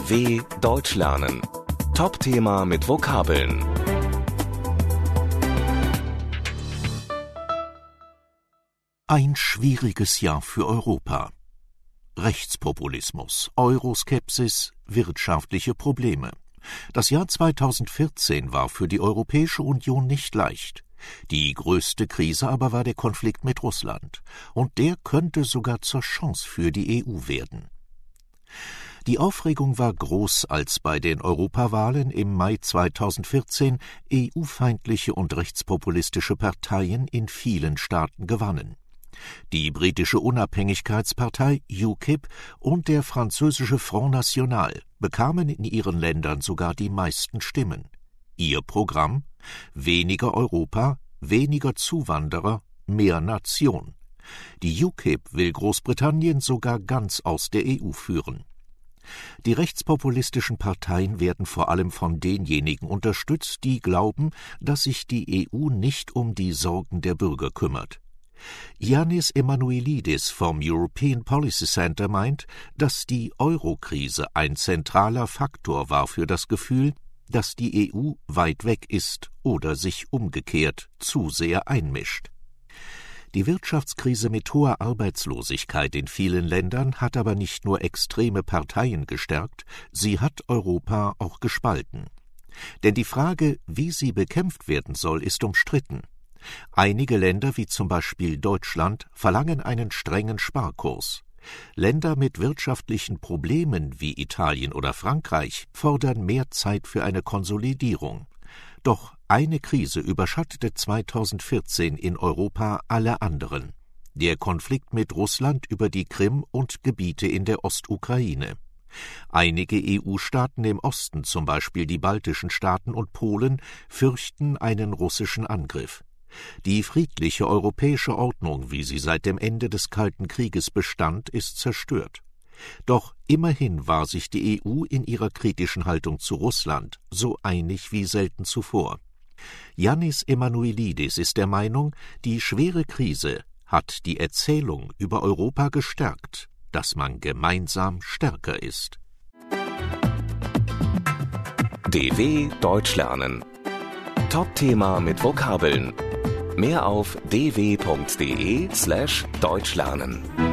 DW Deutsch lernen. Top-Thema mit Vokabeln. Ein schwieriges Jahr für Europa. Rechtspopulismus, Euroskepsis, wirtschaftliche Probleme. Das Jahr 2014 war für die Europäische Union nicht leicht. Die größte Krise aber war der Konflikt mit Russland. Und der könnte sogar zur Chance für die EU werden. Die Aufregung war groß, als bei den Europawahlen im Mai 2014 EU-feindliche und rechtspopulistische Parteien in vielen Staaten gewannen. Die britische Unabhängigkeitspartei UKIP und der französische Front National bekamen in ihren Ländern sogar die meisten Stimmen. Ihr Programm: weniger Europa, weniger Zuwanderer, mehr Nation. Die UKIP will Großbritannien sogar ganz aus der EU führen. Die rechtspopulistischen Parteien werden vor allem von denjenigen unterstützt, die glauben, dass sich die EU nicht um die Sorgen der Bürger kümmert. Yannis Emanuelidis vom European Policy Center meint, dass die Euro-Krise ein zentraler Faktor war für das Gefühl, dass die EU weit weg ist oder sich umgekehrt zu sehr einmischt. Die Wirtschaftskrise mit hoher Arbeitslosigkeit in vielen Ländern hat aber nicht nur extreme Parteien gestärkt, sie hat Europa auch gespalten. Denn die Frage, wie sie bekämpft werden soll, ist umstritten. Einige Länder, wie zum Beispiel Deutschland, verlangen einen strengen Sparkurs. Länder mit wirtschaftlichen Problemen wie Italien oder Frankreich fordern mehr Zeit für eine Konsolidierung. Doch eine Krise überschattete 2014 in Europa alle anderen: der Konflikt mit Russland über die Krim und Gebiete in der Ostukraine. Einige EU-Staaten im Osten, zum Beispiel die baltischen Staaten und Polen, fürchten einen russischen Angriff. Die friedliche europäische Ordnung, wie sie seit dem Ende des Kalten Krieges bestand, ist zerstört. Doch immerhin war sich die EU in ihrer kritischen Haltung zu Russland so einig wie selten zuvor. Yannis Emanuelidis ist der Meinung, die schwere Krise hat die Erzählung über Europa gestärkt, dass man gemeinsam stärker ist. DW Deutsch lernen. Top-Thema mit Vokabeln. Mehr auf dw.de/deutschlernen.